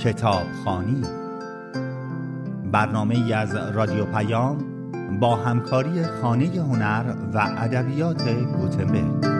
کتابخوانی، برنامه‌ای از رادیو پیام با همکاری خانه هنر و ادبیات گوتنبرگ.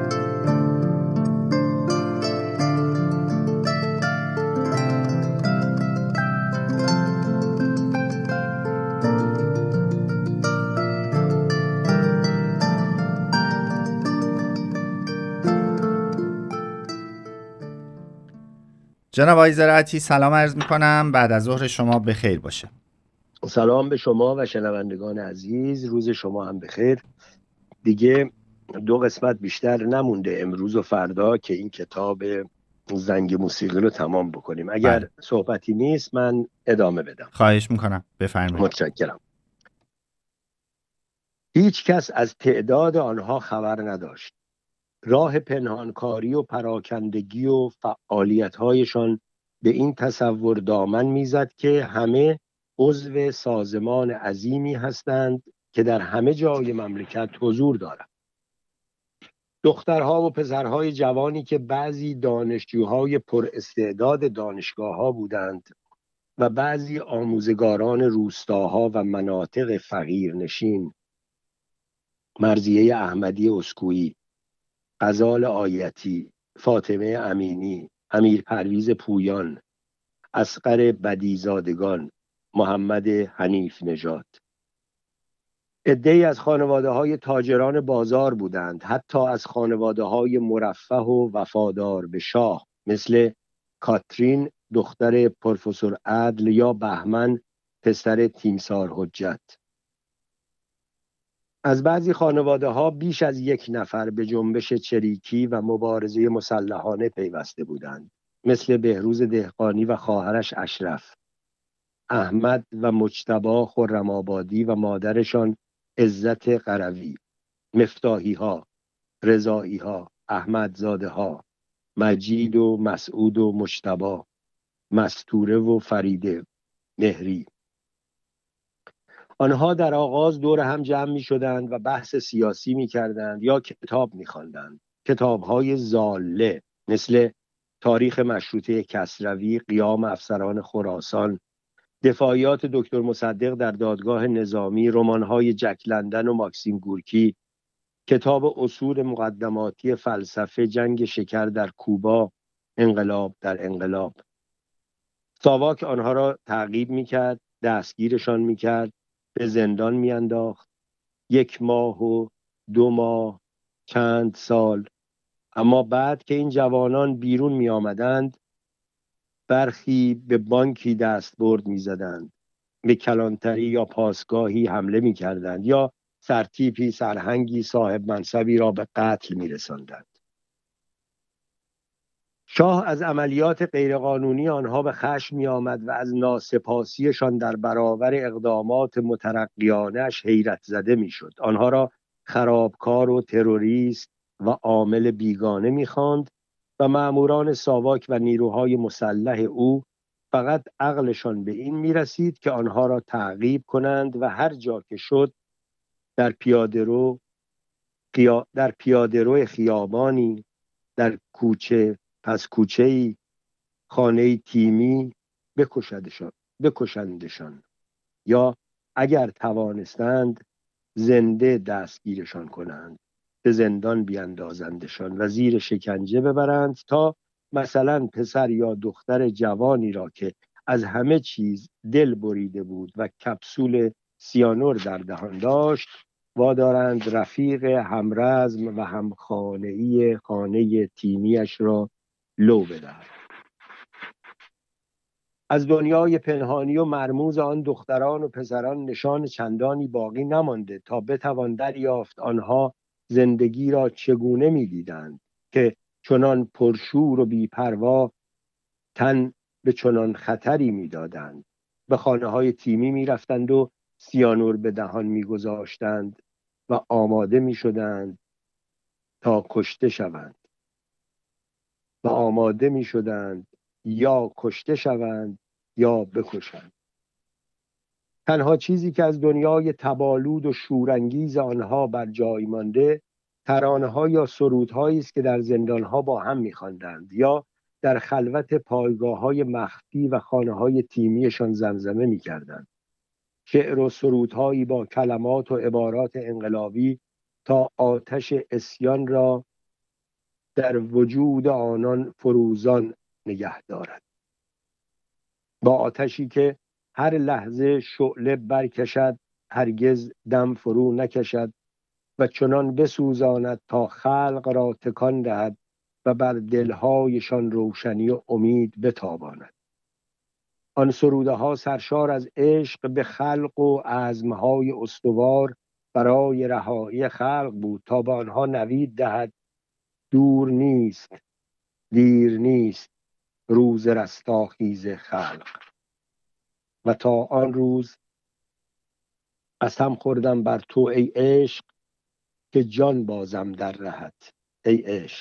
جناب آقای زراعتی سلام عرض می‌کنم. بعد از ظهر شما بخیر باشه. سلام به شما و شنوندگان عزیز، روز شما هم بخیر. دیگه 2 قسمت بیشتر نمونده امروز و فردا که این کتاب زنگ موسیقی رو تمام بکنیم. اگر صحبتی نیست من ادامه بدم. خواهش میکنم، بفرمایید. متشکرم. هیچ کس از تعداد آنها خبر نداشت. راه پنهانکاری و پراکندگی و فعالیت‌هایشان به این تصور دامن میزد که همه عضو سازمان عظیمی هستند که در همه جای مملکت حضور دارند. دخترها و پسرهای جوانی که بعضی دانشجوهای پر استعداد دانشگاه‌ها بودند و بعضی آموزگاران روستاها و مناطق فقیرنشین، مرضیه احمدی اسکویی، غزال آیتی، فاطمه امینی، امیر پرویز پویان، اصغر بدیزادگان، محمد حنیف نژاد. عده‌ای از خانواده‌های تاجران بازار بودند، حتی از خانواده‌های مرفه و وفادار به شاه، مثل کاترین دختر پروفسور عدل یا بهمن پسر تیمسار حجت. از بعضی خانواده‌ها بیش از 1 نفر به جنبش چریکی و مبارزه مسلحانه پیوسته بودند، مثل بهروز دهقانی و خواهرش اشرف، احمد و مجتبی خرم‌آبادی و مادرشان عزت قروی، مفتاحی‌ها، رضایی‌ها، احمدزاده‌ها، مجید و مسعود و مجتبی، مستوره و فریده، مهری. آنها در آغاز دور هم جمع می شدند و بحث سیاسی می کردند یا کتاب می خواندند. کتاب‌های ضاله مثل تاریخ مشروطه کسروی، قیام افسران خراسان، دفاعیات دکتر مصدق در دادگاه نظامی، رمان‌های جک لندن و ماکسیم گورکی، کتاب اصول مقدماتی فلسفه، جنگ شکر در کوبا، انقلاب در انقلاب. ساواک آنها را تعقیب می کرد، دستگیرشان می کرد، به زندان میانداخت، 1 ماه و 2 ماه، چند سال. اما بعد که این جوانان بیرون می آمدند، برخی به بانکی دستبرد می زدند، به کلانتری یا پاسگاهی حمله می کردند یا سرتیپی سرهنگی صاحب منصبی را به قتل می رساندند. شاه از عملیات غیرقانونی آنها به خشم می آمد و از ناسپاسیشان در برابر اقدامات مترقیانش حیرت زده می شد. آنها را خرابکار و تروریست و عامل بیگانه می خواند و مأموران ساواک و نیروهای مسلح او فقط عقلشان به این می رسید که آنها را تعقیب کنند و هر جا که شد در پیاده‌رو خیابانی، در کوچه پس کوچه‌ای، خانه تیمی بکشندشان یا اگر توانستند زنده دستگیرشان کنند، به زندان بیاندازندشان و زیر شکنجه ببرند تا مثلا پسر یا دختر جوانی را که از همه چیز دل بریده بود و کپسول سیانور در دهان داشت وادارند رفیق همرزم و همخانه‌ای خانه تیمیش را لو بدهد. از دنیای پنهانی و مرموز آن دختران و پسران نشان چندانی باقی نمانده تا بتوان دریافت آنها زندگی را چگونه می‌دیدند که چنان پرشور و بی‌پروا تن به چنان خطری می‌دادند. به خانه‌های تیمی می‌رفتند و سیانور به دهان می‌گذاشتند و آماده می‌شدند تا کشته شوند و آماده می‌شدند یا کشته شوند یا بکشند. تنها چیزی که از دنیای تبالود و شورانگیز آنها بر جای مانده ترانه‌ها یا سرودهایی است که در زندان‌ها با هم می‌خواندند یا در خلوت پایگاه‌های مخفی و خانه‌های تیمیشان زمزمه می‌کردند. شعر و سرودهایی با کلمات و عبارات انقلابی تا آتش عصیان را در وجود آنان فروزان نگه دارد. با آتشی که هر لحظه شعله برکشد، هرگز دم فرو نکشد و چنان بسوزاند تا خلق را تکان دهد و بر دلهایشان روشنی و امید بتاباند. آن سروده ها سرشار از عشق به خلق و عزمهای استوار برای رهایی خلق بود تا به آنها نوید دهد دور نیست، دیر نیست روز رستاخیز خلق. و تا آن روز قسم خوردم بر تو ای عشق که جان بازم در رهت. ای عشق،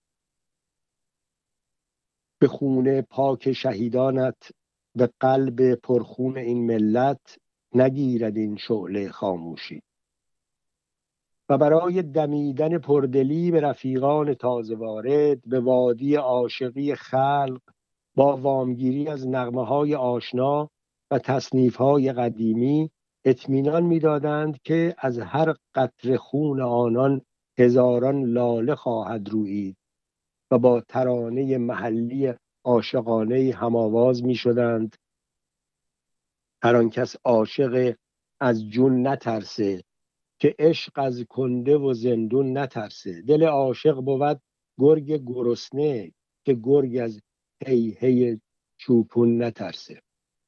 به خون پاک شهیدانت، به قلب پرخون این ملت نگیرد این شعله خاموشی. و برای دمیدن پردلی به رفیقان تازه وارد به وادی عاشقی خلق با وامگیری از نغمه‌های آشنا و تصنیف‌های قدیمی اطمینان می‌دادند که از هر قطره خون آنان هزاران لاله خواهد رویید و با ترانه محلی عاشقانه هم‌آواز می‌شدند: هر آن کس عاشق از جون نترسه، که عشق از کنده و زندون نترسه. دل عاشق بود گرگ گرسنه، که گرگ از هی هی چوپون نترسه.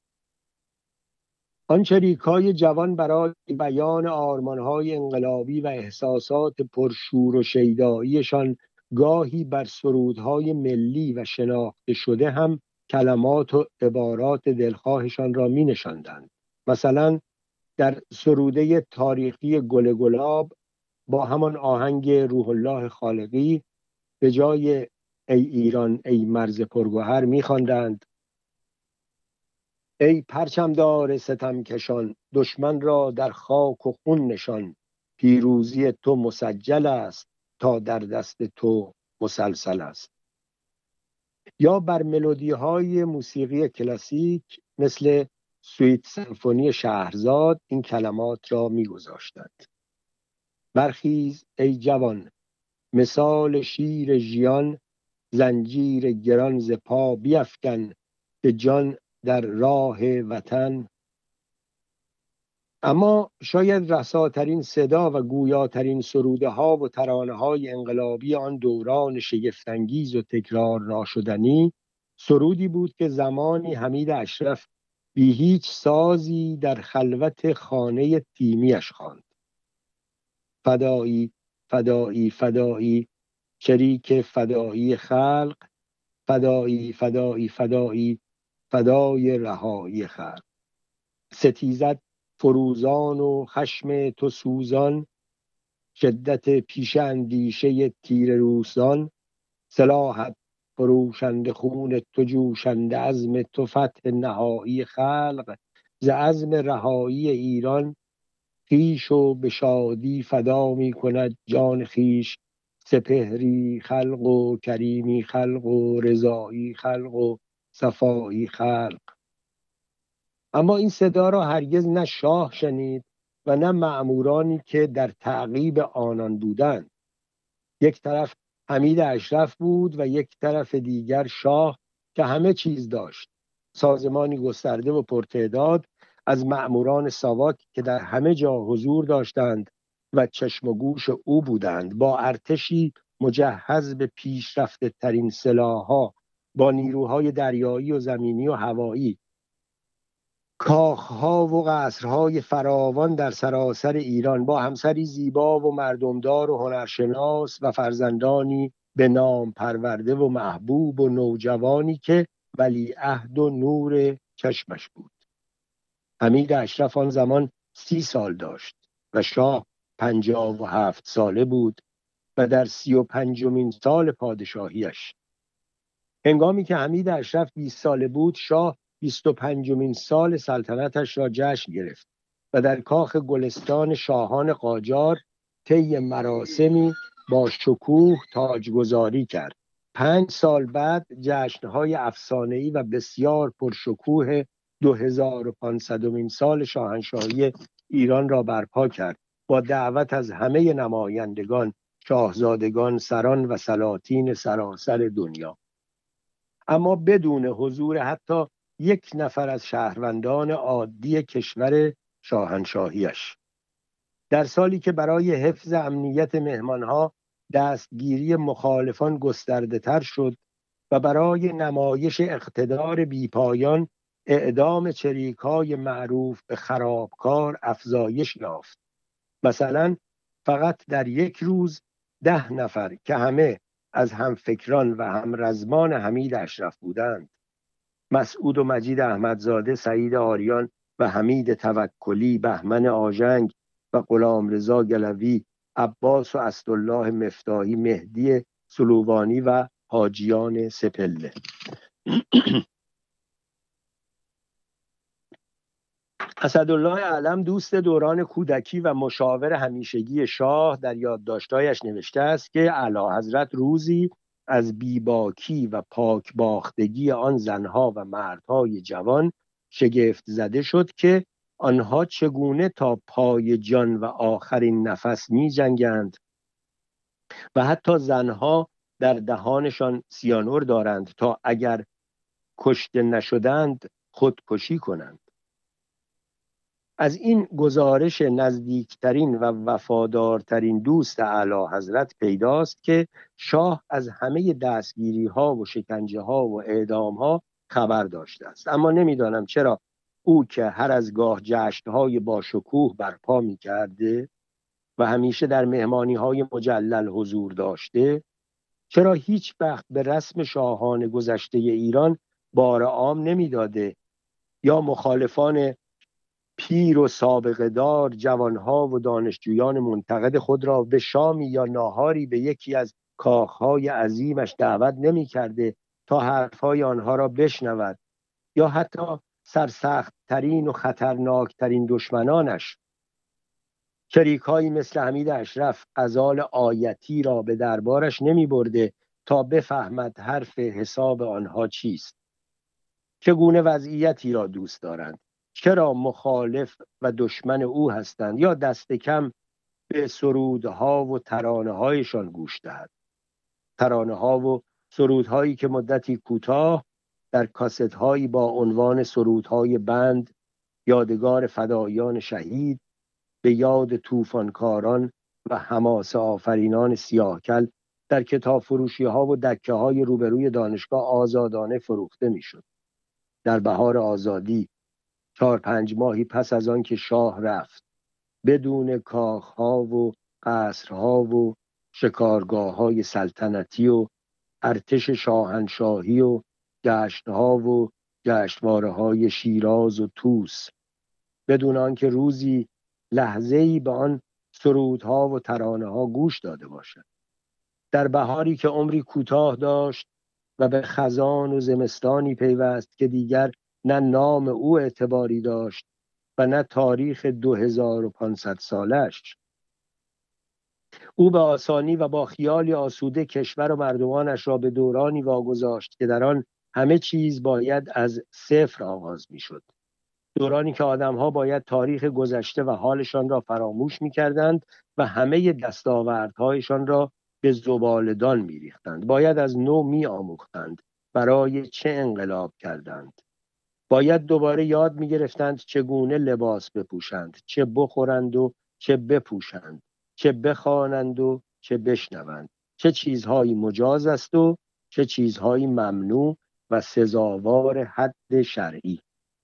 آن چریکای جوان برای بیان آرمانهای انقلابی و احساسات پرشور و شیداییشان گاهی بر سرودهای ملی و شناخته شده هم کلمات و عبارات دلخواهشان را می نشاندند. مثلا در سروده تاریخی گل گلاب با همان آهنگ روح الله خالقی به جای ای ایران ای مرز پرگوهر می خواندند: ای پرچمدار ستم کشان، دشمن را در خاک و خون نشان. پیروزی تو مسجل است تا در دست تو مسلسل است. یا بر ملودی های موسیقی کلاسیک مثل سویت سمفونی شهرزاد این کلمات را می گذاشتند: برخیز ای جوان، مثال شیر ژیان، زنجیر گران ز پا بیفکن، به جان در راه وطن. اما شاید رساترین صدا و گویاترین سروده ها و ترانه های انقلابی آن دوران شگفت‌انگیز و تکرار ناشدنی سرودی بود که زمانی حمید اشرف بی هیچ سازی در خلوت خانه تیمیش خواند: فدایی فدایی فدایی، شریک فدایی خلق، فدایی فدایی فدایی، فدای رهایی خلق. ستیزد فروزان و خشم تو سوزان، شدت پیش اندیشه تیر روسان. سلاحت فروشنده خون تو جوشنده، عزم تو فتح نهایی خلق. ز عزم رهایی ایران خویش و به شادی فدا می کند جان خویش. سپهری خلق و کریمی خلق و رضایی خلق و صفایی خلق. اما این صدا را هرگز نه شاه شنید و نه مأمورانی که در تعقیب آنان بودند. یک طرف حمید اشرف بود و یک طرف دیگر شاه که همه چیز داشت: سازمانی گسترده و پرتعداد از مأموران ساواک که در همه جا حضور داشتند و چشم و گوش او بودند، با ارتشی مجهز به پیشرفته ترین سلاح‌ها، با نیروهای دریایی و زمینی و هوایی، کاخها و قصرهای فراوان در سراسر ایران، با همسری زیبا و مردمدار و هنرشناس و فرزندانی به نام پرورده و محبوب و نوجوانی که ولیعهد و نور چشمش بود. حمید اشرف آن زمان 30 سال داشت و شاه 57 ساله بود و در 35مین سال پادشاهیش. هنگامی که حمید اشرف 20 ساله بود، شاه 25مین سال سلطنتش را جشن گرفت و در کاخ گلستان شاهان قاجار طی مراسمی با شکوه تاجگذاری کرد. 5 سال بعد جشن‌های افسانه‌ای و بسیار پرشکوه 2500مین سال شاهنشاهی ایران را برپا کرد با دعوت از همه نمایندگان، شاهزادگان، سران و سلاطین سراسر دنیا، اما بدون حضور حتی یک نفر از شهروندان عادی کشور شاهنشاهیش. در سالی که برای حفظ امنیت مهمانها دستگیری مخالفان گسترده تر شد و برای نمایش اقتدار بیپایان اعدام چریکای معروف به خرابکار افزایش یافت. مثلا فقط در یک روز 10 نفر که همه از همفکران و همرزمان حمید اشرف بودند، مسعود و مجید احمدزاده، سعید آریان و حمید توکلی، بهمن آژنگ و غلامرضا گلوی، عباس و اسدالله مفتاحی، مهدی سلووانی و حاجیان سپله. اسدالله علم، دوست دوران کودکی و مشاور همیشگی شاه، در یادداشت‌هایش نوشته است که اعلیحضرت روزی از بیباکی و پاکباختگی آن زنها و مردهای جوان شگفت زده شد که آنها چگونه تا پای جان و آخرین نفس می جنگند و حتی زنها در دهانشان سیانور دارند تا اگر کشته نشدند خودکشی کنند. از این گزارش نزدیکترین و وفادارترین دوست اعلیحضرت پیداست که شاه از همه دستگیری ها و شکنجه ها و اعدام ها خبر داشته است، اما نمیدانم چرا او که هر از گاه جشن های با شکوه برپا می کرده و همیشه در مهمانی های مجلل حضور داشته، چرا هیچ وقت به رسم شاهان گذشته ایران بار عام نمی داده یا مخالفان پیر و سابقه دار، جوانها و دانشجویان منتقد خود را به شامی یا ناهاری به یکی از کاخهای عظیمش دعوت نمی کرده تا حرفهای آنها را بشنود، یا حتی سرسخت ترین و خطرناک ترین دشمنانش، شریکایی مثل حمید اشرف، غزال آیتی را به دربارش نمی برده تا بفهمد حرف حساب آنها چیست، چگونه وضعیتی را دوست دارند، چرا مخالف و دشمن او هستند، یا دست کم به سرودها و ترانه‌هایشان گوش دهد. ترانه‌ها و سرودهایی که مدتی کوتاه در کاست‌هایی با عنوان سرودهای بند، یادگار فدایان شهید، به یاد طوفانکاران و حماسه آفرینان سیاهکل در کتاب فروشی‌ها و دکه‌های روبروی دانشگاه آزادانه فروخته می‌شد. در بهار آزادی، 4-5 ماهی پس از آن که شاه رفت، بدون کاخها و قصرها و شکارگاه‌های سلطنتی و ارتش شاهنشاهی و جشنها و جشنواره‌های شیراز و طوس، بدون آنکه روزی لحظه‌ای به آن سرودها و ترانه‌ها گوش داده باشد. در بهاری که عمری کوتاه داشت و به خزان و زمستانی پیوست که دیگر نه نام او اعتباری داشت و نه تاریخ 2500 سالش، او به آسانی و با خیالی آسوده کشور و مردمانش را به دورانی واگذاشت که در آن همه چیز باید از صفر آغاز می‌شد. دورانی که آدم‌ها باید تاریخ گذشته و حالشان را فراموش می‌کردند و همه دستاوردهایشان را به زباله‌دان می‌ریختند. باید از نو می‌آموختند برای چه انقلاب کردند. باید دوباره یاد می‌گرفتند چگونه لباس بپوشند، چه بخورند و چه بپوشند، چه بخوانند و چه بشنوند، چه چیزهایی مجاز است و چه چیزهایی ممنوع و سزاوار حد شرعی.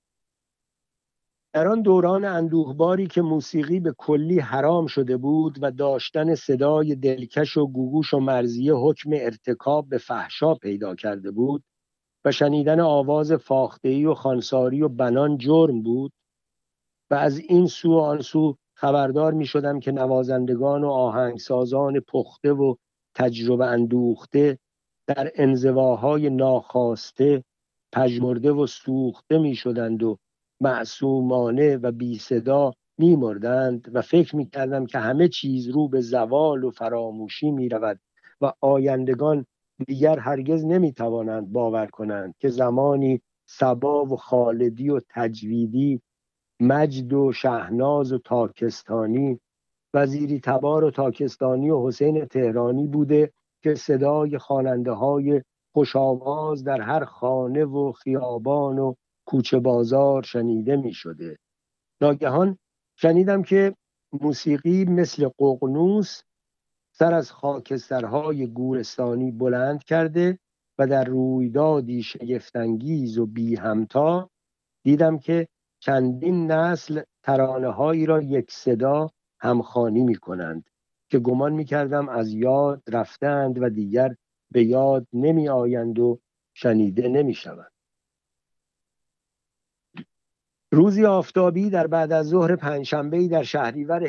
در آن دوران اندوهباری که موسیقی به کلی حرام شده بود و داشتن صدای دلکش و گوگوش و مرضیه حکم ارتکاب به فحشا پیدا کرده بود و شنیدن آواز فاخته‌ای و خانساری و بنان جرم بود و از این سو و آن سو خبردار می شدم که نوازندگان و آهنگسازان پخته و تجربه اندوخته در انزواهای ناخواسته پژمرده و سوخته می شدند و معصومانه و بی صدا می مردند و فکر می کردم که همه چیز رو به زوال و فراموشی می رود و آیندگان دیگر هرگز نمیتوانند باور کنند که زمانی صبا و خالدی و تجویدی، مجد و شهناز و تاکستانی، وزیری تبار و تاکستانی و حسین تهرانی بوده که صدای خواننده های خوش‌آواز در هر خانه و خیابان و کوچه بازار شنیده می شده. ناگهان شنیدم که موسیقی مثل ققنوس سر از خاکسترهای گورستانی بلند کرده و در رویدادی شگفت‌انگیز و بی همتا دیدم که چندین نسل ترانه‌هایی را یک صدا همخوانی می کنند که گمان می کردم از یاد رفتند و دیگر به یاد نمی آیند و شنیده نمی شوند. روزی آفتابی در بعد از ظهر پنجشنبه‌ای در شهریور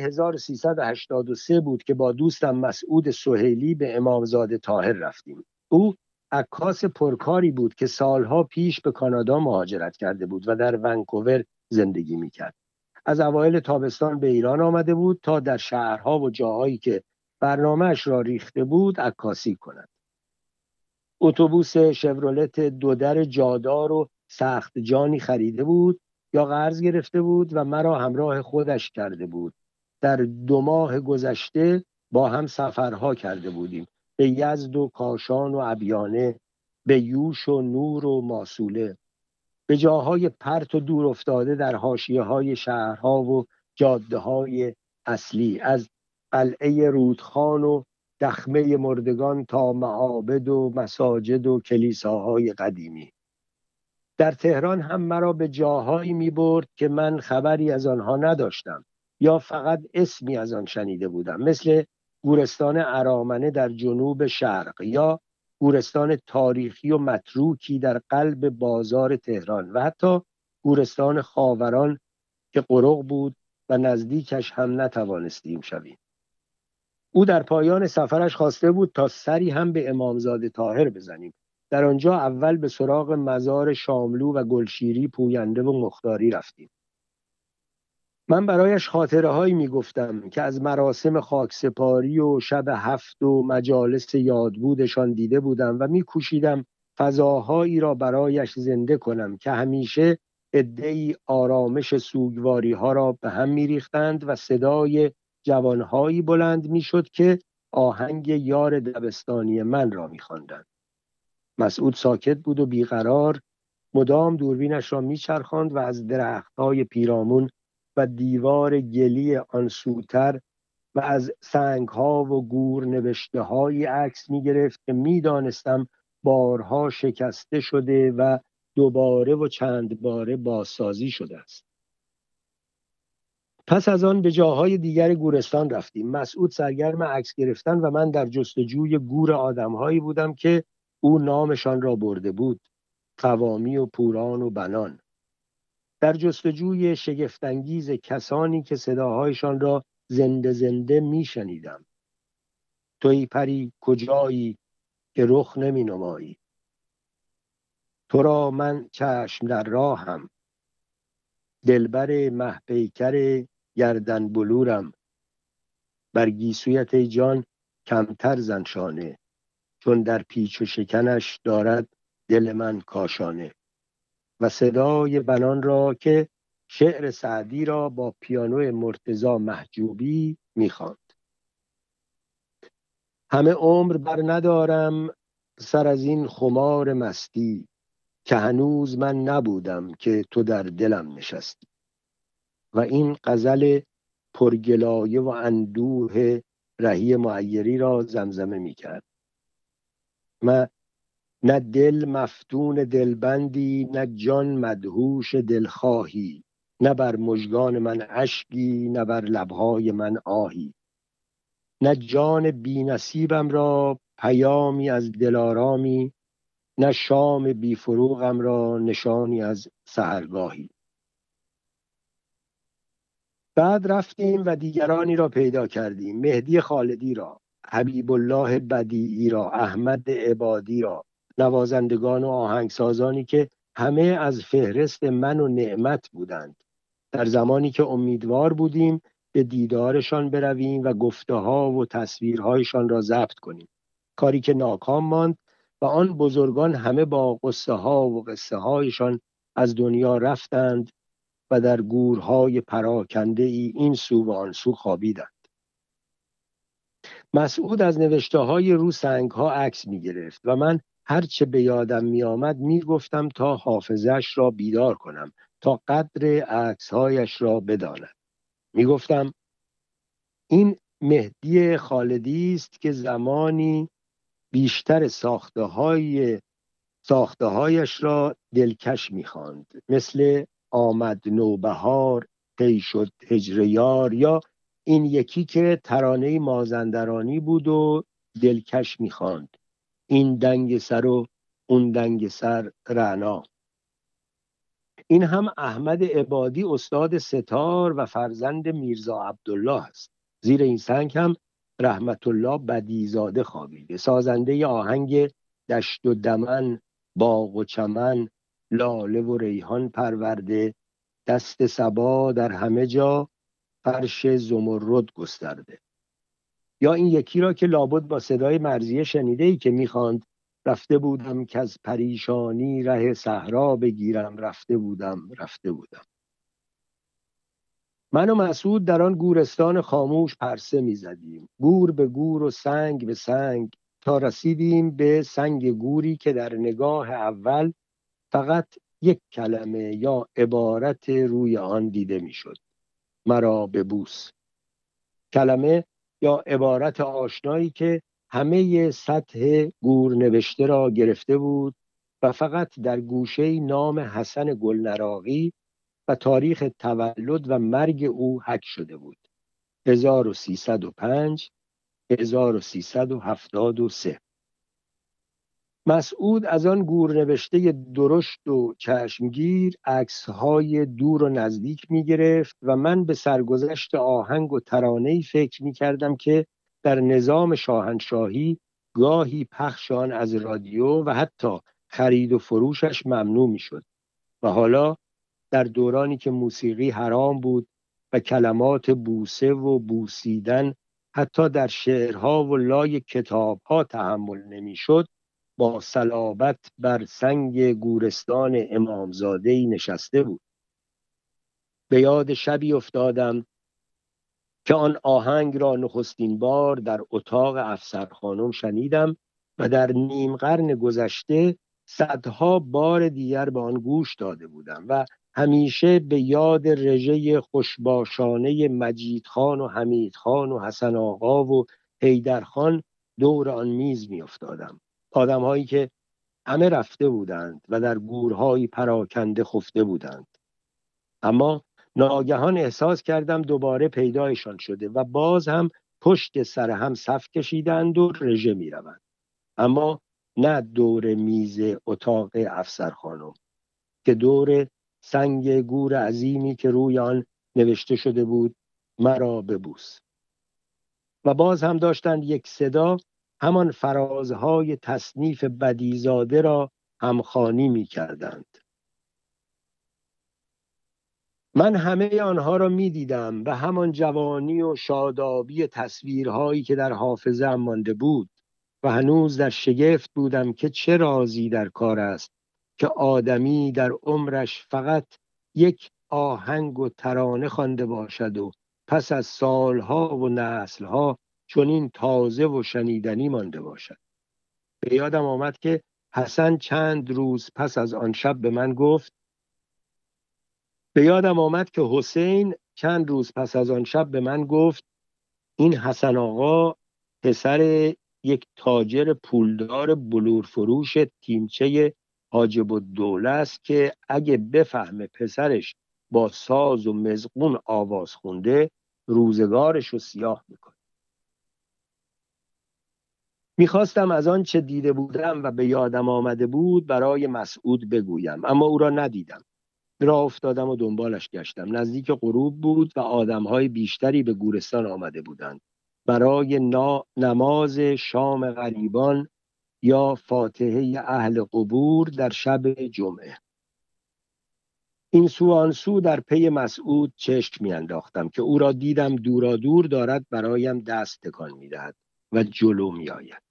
1383 بود که با دوستم مسعود سهیلی به امامزاده طاهر رفتیم. او عکاس پرکاری بود که سالها پیش به کانادا مهاجرت کرده بود و در ونکوور زندگی میکرد. از اوایل تابستان به ایران آمده بود تا در شهرها و جاهایی که برنامه‌اش را ریخته بود عکاسی کند. اتوبوس شورولت دودر جادار و سخت جانی خریده بود یا قرض گرفته بود و مرا همراه خودش کرده بود. در 2 ماه گذشته با هم سفرها کرده بودیم، به یزد و کاشان و ابیانه، به یوش و نور و ماسوله، به جاهای پرت و دور افتاده در حاشیه‌های شهرها و جاده‌های اصلی، از قلعه رودخان و دخمه مردگان تا معابد و مساجد و کلیساهای قدیمی. در تهران هم مرا به جاهایی می برد که من خبری از آنها نداشتم یا فقط اسمی از آن شنیده بودم، مثل گورستان ارامنه در جنوب شرق یا گورستان تاریخی و متروکی در قلب بازار تهران و حتی گورستان خاوران که قرق بود و نزدیکش هم نتوانستیم شویم. او در پایان سفرش خواسته بود تا سری هم به امامزاده طاهر بزنیم. در آنجا اول به سراغ مزار شاملو و گلشیری پوینده و مختاری رفتیم. من برایش خاطره هایی می گفتم که از مراسم خاکسپاری و شب 7 و مجالس یادبودشان دیده بودم و می کوشیدم فضاهایی را برایش زنده کنم که همیشه عده‌ای آرامش سوگواری ها را به هم می ریختند و صدای جوانهایی بلند می شد که آهنگ یار دبستانی من را می خواندند. مسعود ساکت بود و بیقرار، مدام دوربینش را می چرخاند و از درختهای پیرامون و دیوار گلی آن سوتر و از سنگها و گور نوشته های عکس می گرفت که می دانستم بارها شکسته شده و دوباره و چند باره بازسازی شده است. پس از آن به جاهای دیگر گورستان رفتیم. مسعود سرگرم عکس گرفتن و من در جستجوی گور آدمهایی بودم که او نامشان را برده بود: قوامی و پوران و بنان. در جستجوی شگفت‌انگیز کسانی که صداهایشان را زنده زنده می شنیدم. تویی پری کجایی که رخ نمی نمایی، تو را من چشم در راهم، دلبر مه پیکر گردن بلورم، بر گیسویت ای جان کمتر زن شانه، چون در پیچ و شکنش دارد دل من کاشانه. و صدای بنان را که شعر سعدی را با پیانو مرتضی محجوبی می‌خواند. همه عمر بر ندارم سر از این خمار مستی، که هنوز من نبودم که تو در دلم نشستی. و این غزل پرگلایه و اندوه رهی معیری را زمزمه می‌کرد. نه دل مفتون دلبندی، نه جان مدهوش دلخواهی، نه بر مژگان من اشکی، نه بر لبهای من آهی. نه جان بی نصیبم را پیامی از دلارامی، نه شام بی فروغم را نشانی از سحرگاهی. بعد رفتیم و دیگرانی را پیدا کردیم: مهدی خالدی را، حبیب الله بدیعی را، احمد عبادی را، نوازندگان و آهنگسازانی که همه از فهرست من و نعمت بودند. در زمانی که امیدوار بودیم به دیدارشان برویم و گفته ها و تصویرهایشان را ضبط کنیم، کاری که ناکام ماند و آن بزرگان همه با قصه ها و قصه هایشان از دنیا رفتند و در گورهای پراکنده ای این سو و آن سو خوابیدند. مسعود از نوشته های رو سنگ ها عکس می گرفت و من هرچه به یادم می آمد می گفتم تا حافظش را بیدار کنم، تا قدر عکس هایش را بداند. می گفتم این مهدی خالدی است که زمانی بیشتر ساخته هایش را دلکش می خواند، مثل آمد نوبهار، طی شد هجر یار، یا این یکی که ترانه مازندرانی بود و دلکش می خواند، این دنگ سر و اون دنگ سر رعنا. این هم احمد عبادی استاد ستار و فرزند میرزا عبدالله است. زیر این سنگ هم رحمت الله بدیزاده خوابیده، سازنده آهنگ دشت و دمن، باغ و چمن، لاله و ریحان پرورده، دست صبا در همه جا، فرش زمرد گسترده. یا این یکی را که لابد با صدای مرضیه شنیده‌ای که می‌خواند رفته بودم که از پریشانی ره صحرا بگیرم، رفته بودم. من و مسعود در آن گورستان خاموش پرسه می‌زدیم، گور به گور و سنگ به سنگ، تا رسیدیم به سنگ گوری که در نگاه اول فقط یک کلمه یا عبارت روی آن دیده می‌شد: مرا ببوس. کلمه یا عبارت آشنایی که همه سطح گور نوشته را گرفته بود و فقط در گوشه نام حسن گلنراقی و تاریخ تولد و مرگ او حک شده بود: 1305 1373. مسعود از آن گورنوشته درشت و چشمگیر عکس‌های دور و نزدیک می‌گرفت و من به سرگذشت آهنگ و ترانه‌ای فکر می‌کردم که در نظام شاهنشاهی گاهی پخش آن از رادیو و حتی خرید و فروشش ممنوع می‌شد و حالا در دورانی که موسیقی حرام بود و کلمات بوسه و بوسیدن حتی در شعرها و لای کتابها تحمل نمی‌شد، با صلابت بر سنگ گورستان امامزاده‌ای نشسته بود. به یاد شبی افتادم که آن آهنگ را نخستین بار در اتاق افسرخانم شنیدم و در نیم قرن گذشته صدها بار دیگر به آن گوش داده بودم و همیشه به یاد رژه خوشباشانه مجید خان و حمید خان و حسن آقا و حیدر خان دور آن میز می افتادم. آدم‌هایی که همه رفته بودند و در گورهای پراکنده خفته بودند، اما ناگهان احساس کردم دوباره پیدایشان شده و باز هم پشت سر هم صف کشیدند و رژه می روند، اما نه دور میز اتاق افسرخانم، که دور سنگ گور عظیمی که روی آن نوشته شده بود مرا ببوس. و باز هم داشتند یک صدا همان فرازهای تصنیف بدیزاده را همخوانی می کردند. من همه آنها را می دیدم و همان جوانی و شادابی تصویرهایی که در حافظه ام مانده بود و هنوز در شگفت بودم که چه رازی در کار است که آدمی در عمرش فقط یک آهنگ و ترانه خوانده باشد و پس از سالها و نسلها چنین تازه و شنیدنی مانده باشد. به یادم آمد که حسن چند روز پس از آن شب به من گفت، حسین چند روز پس از آن شب به من گفت این حسن آقا پسر یک تاجر پولدار بلور فروش تیمچه حاجب الدوله است که اگه بفهمه پسرش با ساز و مزقون آواز خونده روزگارش رو سیاه میکنه. میخواستم از آن چه دیده بودم و به یادم آمده بود برای مسعود بگویم، اما او را ندیدم. راه افتادم و دنبالش گشتم. نزدیک غروب بود و آدمهای بیشتری به گورستان آمده بودند برای نماز شام غریبان یا فاتحه اهل قبور در شب جمعه. این سو آن سو در پی مسعود چشم میانداختم که او را دیدم دورا دور دارد برایم دست تکان میدهد و جلو میآید.